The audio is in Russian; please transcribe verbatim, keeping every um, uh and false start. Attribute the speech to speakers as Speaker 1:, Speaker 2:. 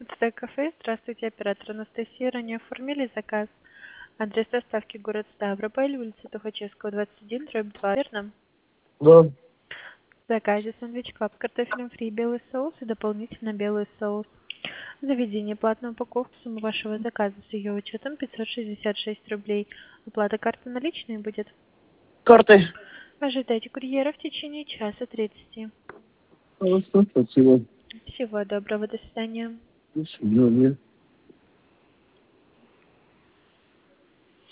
Speaker 1: Стейк кафе. Здравствуйте, оператор Анастасия. Ранее оформили заказ. Адрес доставки город Ставрополь, улица Тухачевского, двадцать один, дробь два, верно?
Speaker 2: Да.
Speaker 1: В заказе сэндвич клаб, картофелем фри, белый соус и дополнительно белый соус. Заведение платная упаковка, сумма вашего заказа с ее учетом пятьсот шестьдесят шесть рублей. Оплата карты наличной будет.
Speaker 2: Картой.
Speaker 1: Ожидайте курьера в течение часа тридцати.
Speaker 2: Хорошо, спасибо.
Speaker 1: Всего доброго, до свидания.
Speaker 2: До свидания.